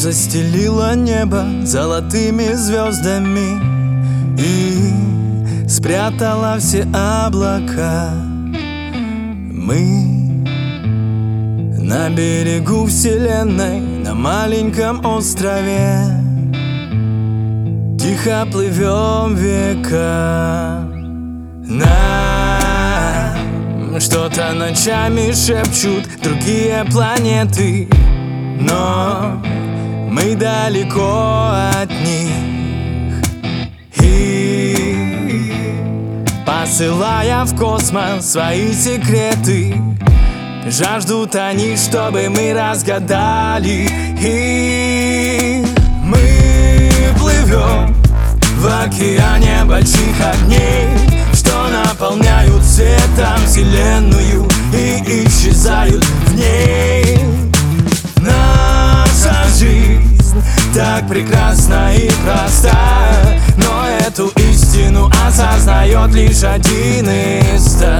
застелила небо золотыми звездами и спрятала все облака. Мы на берегу вселенной, на маленьком острове, тихо плывем века. Нам что-то ночами шепчут другие планеты, но мы далеко от них. И посылая в космос свои секреты, жаждут они, чтобы мы разгадали. И мы плывем в океане больших огней, что наполняют светом вселенную и исчезают в ней. Наша жизнь так прекрасна и проста, но эту истину осознает лишь один из 100.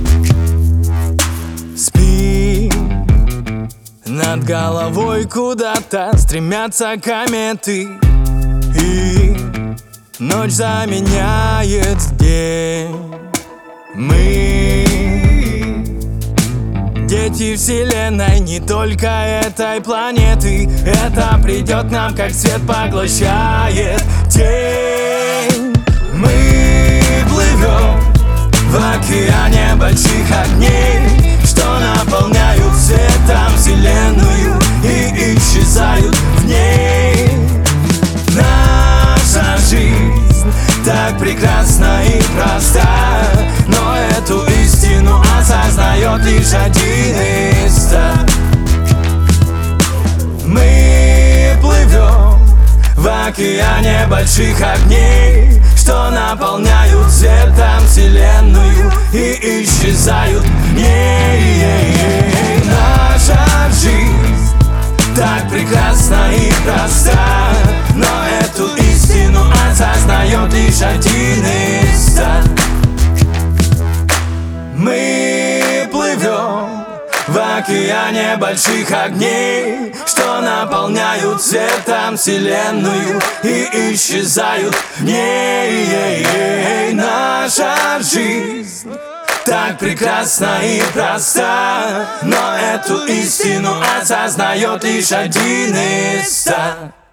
Спи, над головой куда-то стремятся кометы, и ночь заменяет день. Мы дети вселенной, не только этой планеты. Это придет к нам, как свет поглощает тень. Мы плывем в океане больших огней, что наполняют светом вселенную и исчезают в ней. Наша жизнь так прекрасна и проста, но эту истину осознает лишь один из 100. Мы плывем в океане больших огней, что наполняют светом вселенную и исчезают в ней. Наша жизнь так прекрасна и проста, но эту истину осознает лишь один из 100. Мы плывем в океане больших огней, что наполняют светом вселенную и исчезают в ней. Наша жизнь так прекрасна и проста, но эту истину осознает лишь один из 100.